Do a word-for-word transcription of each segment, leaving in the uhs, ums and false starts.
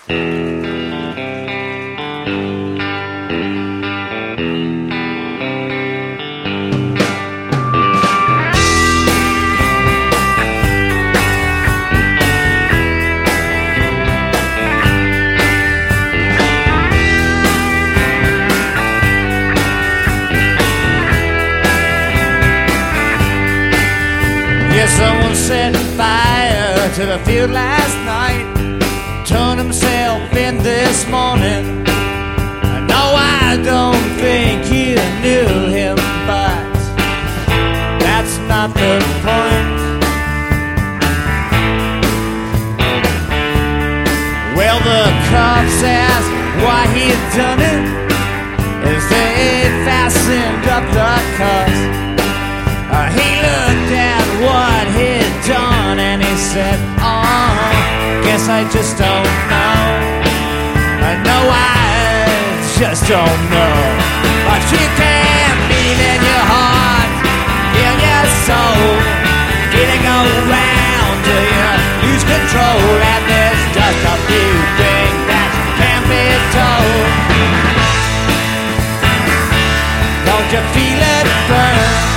Someone set fire to the field last night, turned himself in this morning. No, I don't think you knew him, but that's not the point. Well, the cops asked why he'd done it as they fastened up the cuffs. Uh, he looked at what he'd done and he said, oh, guess I just don't know. I know I just don't know. But you can feel in your heart, in your soul, feeling around till you lose control. And there's just a few things that can't be told. Don't you feel it burn?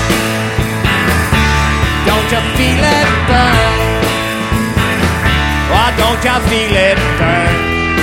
Don't you feel it burn? Why don't you feel it burn?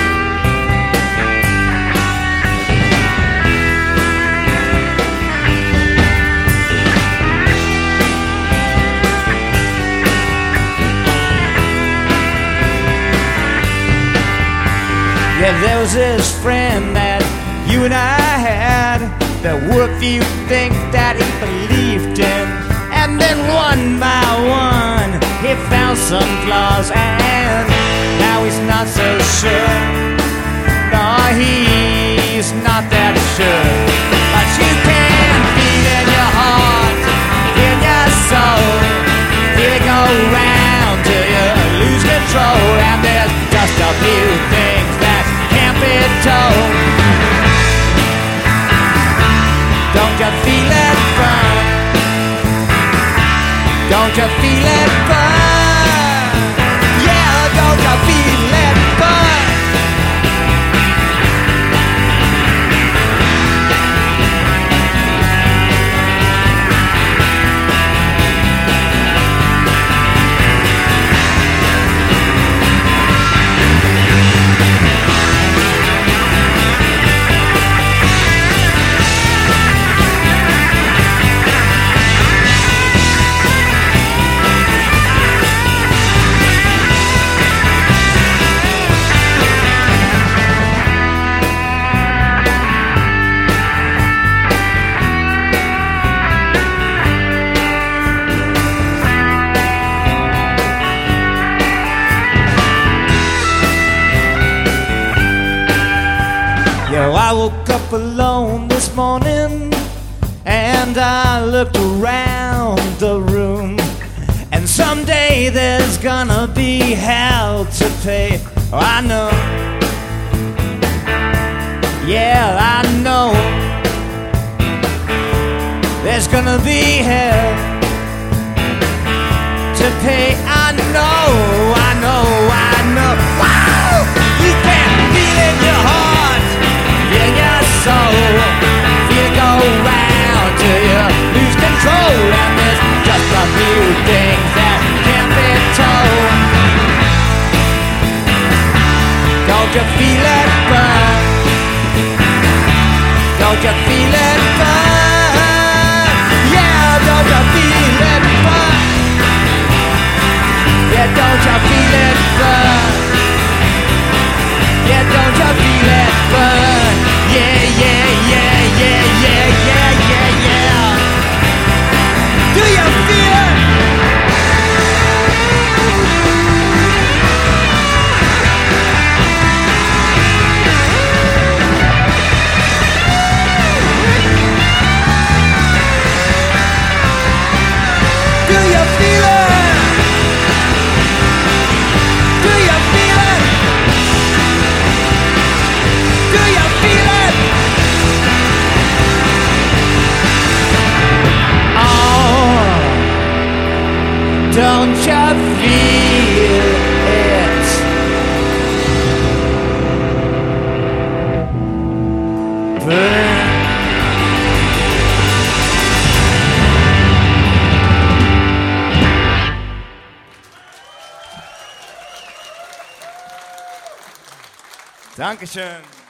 Yeah, there was this friend that you and I had that worked for you think that he believed in. And then one by one he found some flaws, and now he's not so sure. No, he's not that sure. But you can feel in your heart, in your soul, feel it go round till you lose control. And there's just a few things that can't be told. Don't you feel it burn? Don't you feel it burn? Yeah, don't you feel it burn? I woke up alone this morning and I looked around the room, and someday there's gonna be hell to pay. Oh, I know. Yeah, I know. There's gonna be hell to pay. I know, I know, I know. Wow! You can feel it in your heart, in your soul, feel it go round till you lose control. And there's just a few things that can't be told. Don't you feel it burn? Don't you feel it burn? Yeah, don't you feel it burn? Yeah, don't you feel it burn? Yeah, don't you feel it burn? Yeah, yeah, yeah, yeah, yeah, yeah, yeah, yeah. Do you feel it? Do you feel it? Dankeschön.